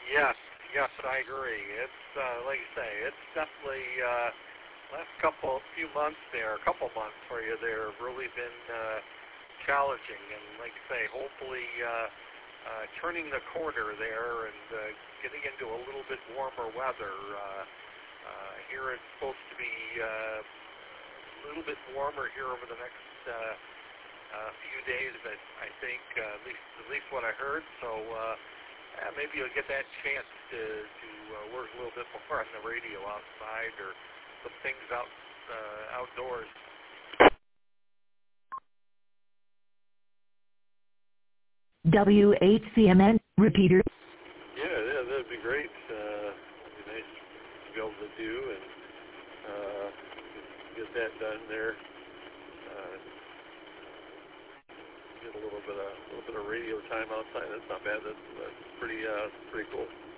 Yes, yes, I agree. It's like you say, it's definitely last few months there, a couple months for you there have really been challenging, and like you say, hopefully turning the corner there and getting into a little bit warmer weather. Here it's supposed to be a little bit warmer here over the next few days, but I think at least what I heard. So maybe you'll get that chance to work a little bit more on the radio outside or some things outdoors. WHCMN repeater. Yeah, that'd be great. It'd be nice to be able to do and get that done there. Get a little bit of radio time outside. That's not bad. That's pretty cool.